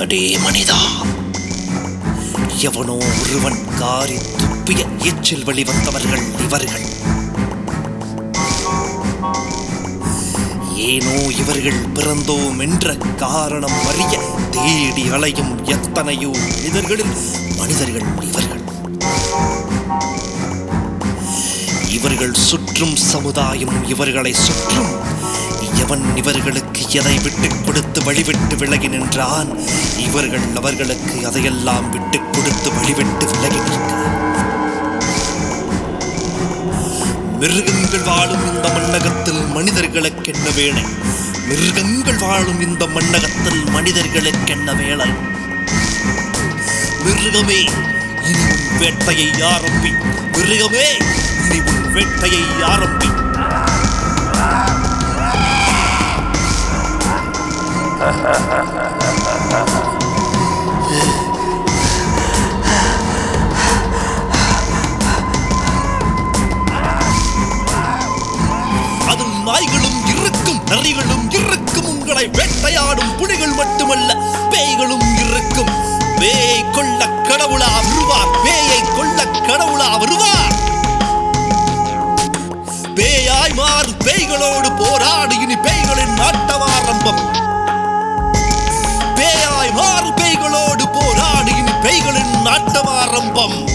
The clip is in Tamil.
அடே மனிதா, எவனோ ஒருவன் காரி துப்பிய எச்சில் வெளிவந்தவர்கள் இவர்கள். ஏனோ இவர்கள் பிறந்தோம் என்ற காரணம் அறிய தேடி அலையும் எத்தனையோ மனிதர்கள் இவர்கள். இவர்கள் சுற்றும் சமுதாயம் இவர்களை சுற்றும். எவன் இவர்களுக்கு எதை விட்டுக் கொடுத்து வழிவிட்டு விலகி நின்றான், இவர்கள் அவர்களுக்கு அதையெல்லாம் விட்டுக் கொடுத்து வழிவிட்டு விலகி நிற்கிறார். மிருகங்கள் வாழும் இந்த மண்ணகத்தில் மனிதர்களுக்கு என்ன வேலை? மிருகங்கள் வாழும் இந்த மண்ணகத்தில் மனிதர்களுக்கு என்ன வேலை? மிருகமே, இனி உன் வேட்டையை ஆரம்பி. மிருகமே, இனி உன் வேட்டையை ஆரம்பி. அதில் நாய்களும் இருக்கும், நரிகளும் இருக்கும். உங்களை வேட்டையாடும் புலிகள் மட்டுமல்ல, பேய்களும் இருக்கும். பேயை கொள்ள கடவுளா வருவார், பேயை கொள்ள கடவுளா வருவார். பேயாய் மாறு, பேய்களோடு போராடு. இனி பேய்களின் ஆட்டம் ஆரம்பம். பேயாய் மாறு, பேய்களோடு போராடு. இனி பேய்களின் ஆட்டம் ஆரம்பம்.